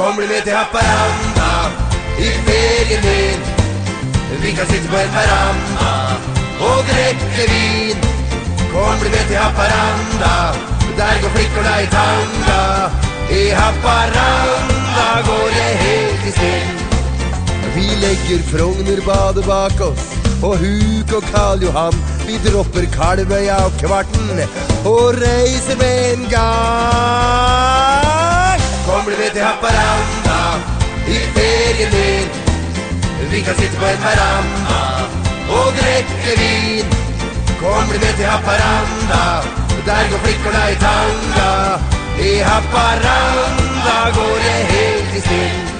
Kom bli med till Haparanda i ferien din. Vi kan sitta på en veranda och dricka vin. Kom bli med till Haparanda, där går flickorna i tanga. I Haparanda går jag helt i stinn. Vi lägger Frognerbad bak oss och Huk och Karl Johan. Vi droppar Kalvöja och Kvarten och reser med en gang. Kom bli med till Haparanda i ferien din. Vi kan sitta på en veranda och dricka vin. Kom bli med till Haparanda, där går flickorna i tanga. I Haparanda går jag helt i stinn.